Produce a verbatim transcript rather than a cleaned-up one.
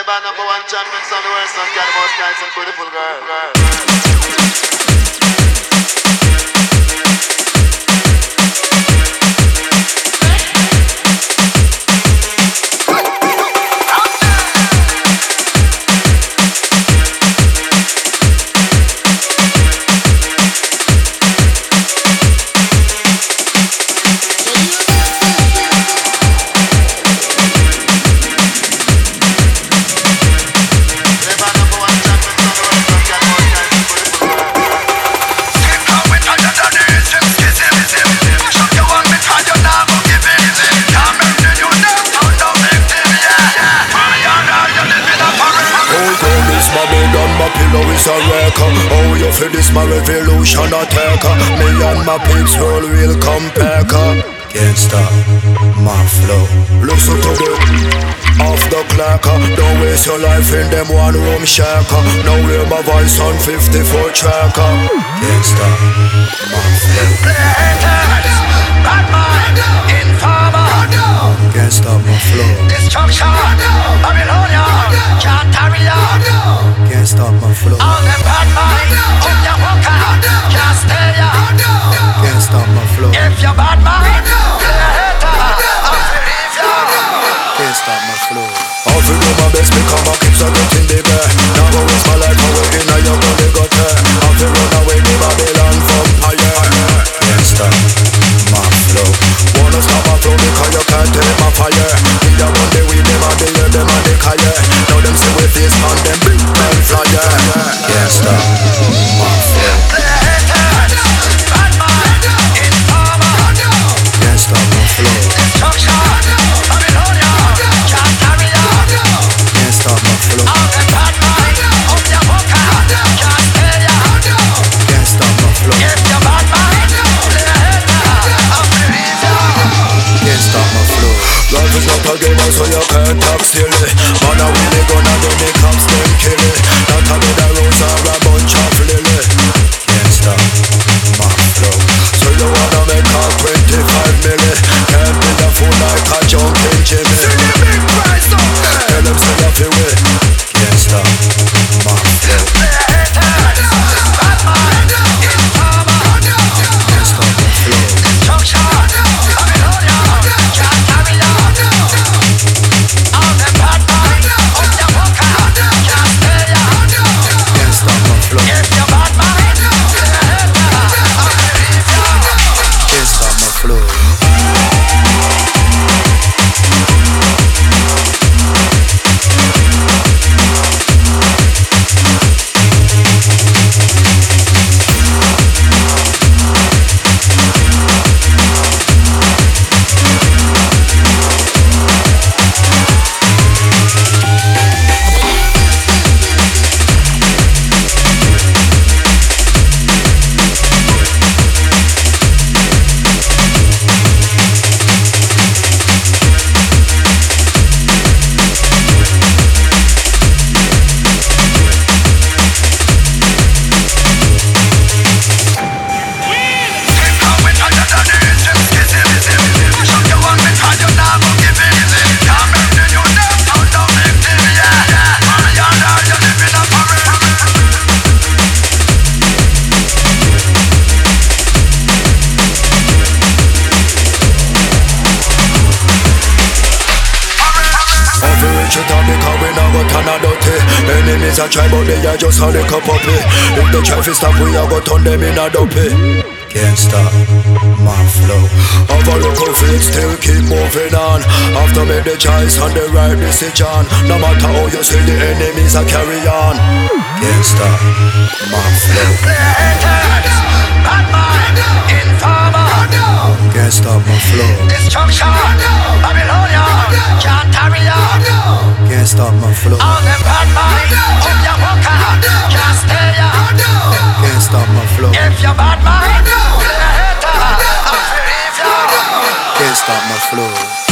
Rebel number one champion, son the worst son, got the most nice and beautiful girl, girl, girl. Oh, you feel this my revolution attacker. Me and my pigs roll will come back. Can't stop my flow. Listen to the off the clock. Don't waste your life in them one room shack. Now hear my voice on fifty-four track. Can't stop my flow. Bad mind, informer. Can't stop my flow. Destruction, Babylonian, can't carry on. Can't stop my flow. All them bad mind, up your walker, can't stay ya. Can't stop my flow. If you're bad mind, you're a hater, I'll believe ya. Can't stop my flow. I'll feel do my best because my kids are getting bigger. Now go waste my life away in a young body gutter. I'll feel run away the Babylon vampire. Can't stop my flow. Wanna stop my flow because you can't take my fire. We are one day with them and they hear them and they kaya. Now them see with this on them big man flyer. Can't stop my flow. Bad mind, informer. Can't stop my flow. Destruction, Babylonian, can't carry on. Can't stop my flow. All them bad mind, up your walker, can't stay ya. Can't stop my flow. If you're bad mind, you're a hater, I'll believe ya. Can't stop my flow. Life is not a game so you can't talk silly. Man a really gonna do me cops them kill it. Not a bit of rose or a bunch of lily. Can't stop my flow. So you wanna make a twenty-five milli. Can't build a fool like a junkin' Jimmy. See the big price up there. Tell them say you feel it. Can't stop my flow. Bad mind, informer. Can't stop my flow. Destruction, Babylonian, can't carry on. All them bad mind, up your walker, can't stay ya. Can't stop my flow. If you're bad mind, you're a hater, I'll believe ya. Can't stop my flow. Enemies a try but they are just a little puppy. If they try to stop we a go turn them in a dopey. Can't stop my flow. Have a look how it still keep moving on. After make the choice and the right decision. No matter how you see the enemies a carry on. Can't stop my flow. Bad mind, informer. Can't stop my flow. Destruction, Babylonian, can't carry on. Can't stop my flow. All them bad mind, up your walker, can't stay ya. Can't stop my flow. If you're bad mind, you're a hater, I'll believe ya. Can't stop my flow.